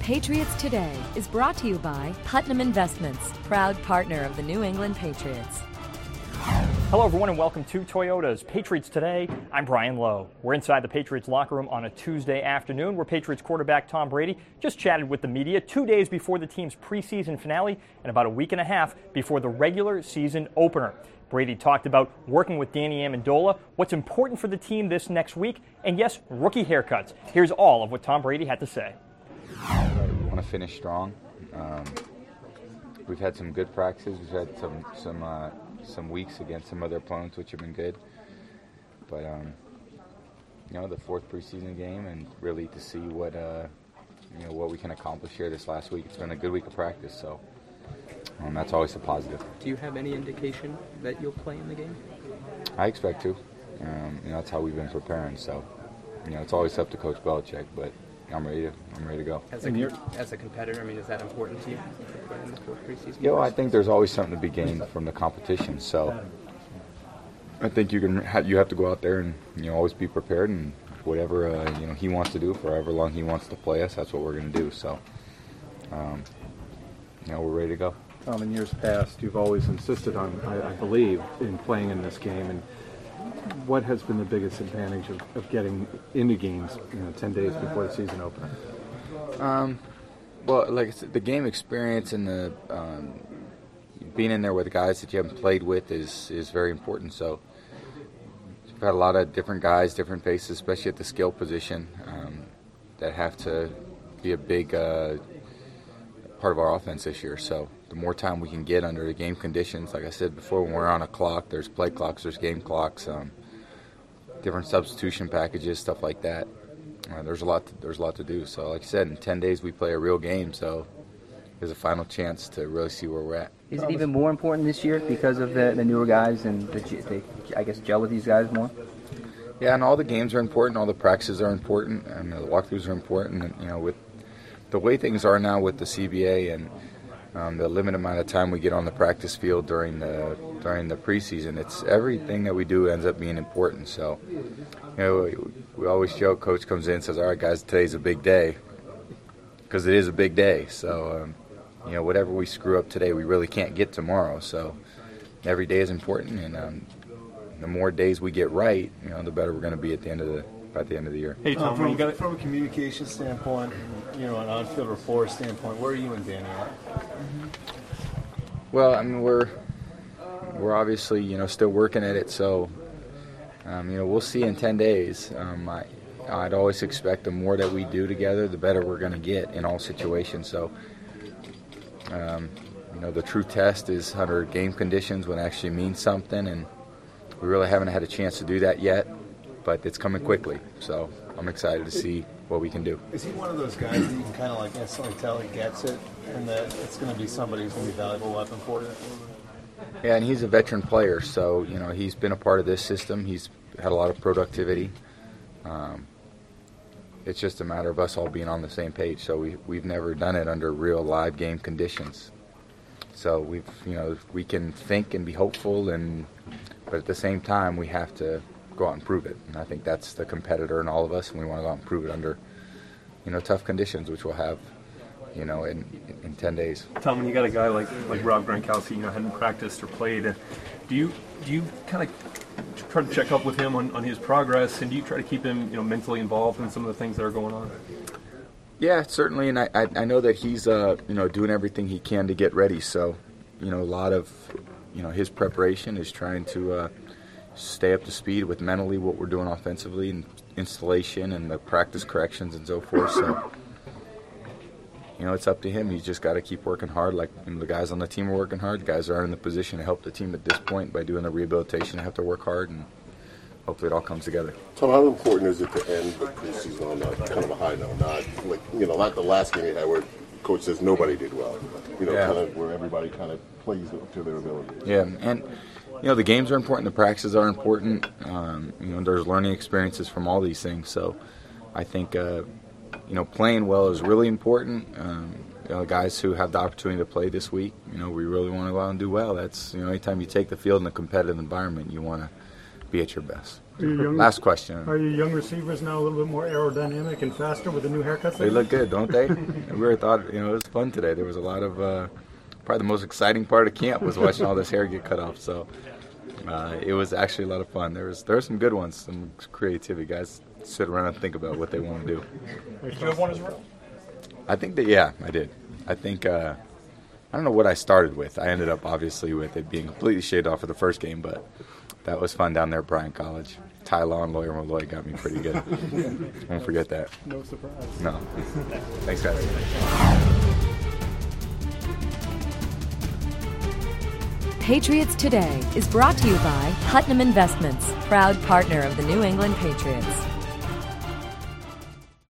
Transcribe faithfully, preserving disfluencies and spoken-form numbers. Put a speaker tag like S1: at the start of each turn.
S1: Patriots Today is brought to you by Putnam Investments, proud partner of the New England Patriots.
S2: Hello, everyone, and welcome to Toyota's Patriots Today. I'm Brian Lowe. We're inside the Patriots locker room on a Tuesday afternoon where Patriots quarterback Tom Brady just chatted with the media two days before the team's preseason finale and about a week and a half before the regular season opener. Brady talked about working with Danny Amendola, what's important for the team this next week, and yes, rookie haircuts. Here's all of what Tom Brady had to say.
S3: We want to finish strong. Um, we've had some good practices. We've had some some uh, some weeks against some other opponents, which have been good. But um, you know, the fourth preseason game, and really to see what uh, you know what we can accomplish here this last week. It's been a good week of practice, so um, that's always a positive.
S4: Do you have any indication that you'll play in the game?
S3: I expect to. Um, you know, that's how we've been preparing. So you know, it's always up to Coach Belichick, but I'm ready to. I'm ready to go.
S4: As a, as a competitor, I mean, is that important to you in the fourth preseason?
S3: Yeah, well, I think there's always something to be gained from the competition. So I think you can. You have to go out there and you know always be prepared, and whatever uh, you know he wants to do for however long he wants to play us, that's what we're going to do. So um, you know we're ready to go.
S5: Um, in years past, you've always insisted on, I, I believe, in playing in this game. And what has been the biggest advantage of, of getting into games, you know, ten days before the season opener?
S3: Um, well, like I said, the game experience and the um, being in there with guys that you haven't played with is is very important. So we've had a lot of different guys, different faces, especially at the skill position, um, that have to be a big uh, part of our offense this year. So the more time we can get under the game conditions, like I said before, when we're on a clock, there's play clocks, there's game clocks, um, different substitution packages, stuff like that. Uh, there's a lot. To, there's a lot to do. So, like I said, in ten days we play a real game. So there's a final chance to really see where we're at.
S4: Is it even more important this year because of the, the newer guys and the, they, I guess, gel with these guys more?
S3: Yeah, and all the games are important. All the practices are important, and the walkthroughs are important. And you know, with the way things are now with the C B A and Um, the limited amount of time we get on the practice field during the during the preseason, it's everything that we do ends up being important. So, you know, we, we always joke. Coach comes in and says, "All right, guys, today's a big day," because it is a big day. So, um, you know, whatever we screw up today, we really can't get tomorrow. So, every day is important, and um, the more days we get right, you know, the better we're going to be at the end of the by the end of the year.
S6: Hey, Tom, uh, from, got from a communication standpoint, you know, an on-field rapport standpoint, where are you and Danny at?
S3: Well, I mean, we're we're obviously, you know, still working at it, so, um, you know, we'll see in ten days. Um, I, I'd always expect the more that we do together, the better we're going to get in all situations. So, um, you know, the true test is under game conditions when it actually means something, and we really haven't had a chance to do that yet. But it's coming quickly, so I'm excited to see what we can do.
S6: Is he one of those guys that you can kind of like instantly tell he gets it, and that it's going to be somebody who's going to be a valuable weapon for you?
S3: Yeah, and he's a veteran player, so you know he's been a part of this system. He's had a lot of productivity. Um, it's just a matter of us all being on the same page. So we we've never done it under real live game conditions. So we've you know we can think and be hopeful, and but at the same time we have to go out and prove it. And I think that's the competitor in all of us, and we want to go out and prove it under, you know, tough conditions, which we'll have, you know, in in ten days.
S7: Tom, when you got a guy like like Rob Gronkowski, you know, hadn't practiced or played, do you do you kind of try to check up with him on, on his progress, and do you try to keep him, you know, mentally involved in some of the things that are going on?
S3: Yeah, certainly, and I I, I know that he's uh you know doing everything he can to get ready. So, you know, a lot of you know his preparation is trying to uh, stay up to speed with mentally what we're doing offensively and installation and the practice corrections and so forth. So, you know, it's up to him. He's just got to keep working hard. Like you know, the guys on the team are working hard. The guys that are in the position to help the team at this point by doing the rehabilitation have to work hard, and hopefully it all comes together.
S8: Tom, how important is it to end the preseason on a kind of a high note? Not like you know, not the last game you had where coach says nobody did well. You know,
S3: yeah.
S8: kind of where everybody kind of plays to their ability.
S3: Yeah, and you know the games are important, the practices are important. Um, you know, there's learning experiences from all these things. So, I think uh, you know playing well is really important. Um, you know, guys who have the opportunity to play this week, you know, we really want to go out and do well. That's you know, anytime you take the field in a competitive environment, you want to be at your best.
S9: Young,
S3: Last question.
S9: Are your young receivers now a little bit more aerodynamic and faster with the new haircuts?
S3: They look good, don't they? We really thought, you know, it was fun today. There was a lot of, uh, probably the most exciting part of camp was watching all this hair get cut off. So uh, it was actually a lot of fun. There was there were some good ones, some creativity. Guys sit around and think about what they want to do.
S2: Did you have one as well?
S3: I think that, yeah, I did. I think, uh, I don't know what I started with. I ended up, obviously, with it being completely shaved off for the first game, but that was fun down there at Bryant College. Ty Law and Lawyer Malloy got me pretty good. Won't forget that.
S9: No surprise.
S3: No. Thanks, guys.
S1: Patriots Today is brought to you by Putnam Investments, proud partner of the New England Patriots.